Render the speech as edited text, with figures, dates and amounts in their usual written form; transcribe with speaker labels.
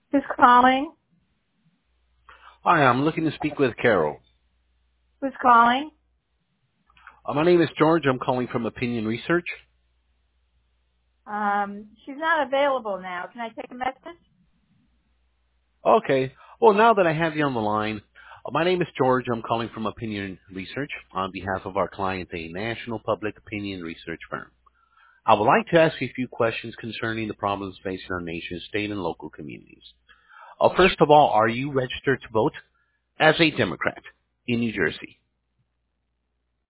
Speaker 1: Who's calling?
Speaker 2: Hi, I'm looking to speak with Carol.
Speaker 1: Who's calling?
Speaker 2: My name is George. I'm calling from Opinion Research.
Speaker 1: She's not available now. Can I take a message?
Speaker 2: Okay. Well, now that I have you on the line, my name is George. I'm calling from Opinion Research on behalf of our client, a national public opinion research firm. I would like to ask you a few questions concerning the problems facing our nation's state and local communities. First of all, are you registered to vote as a Democrat in New Jersey?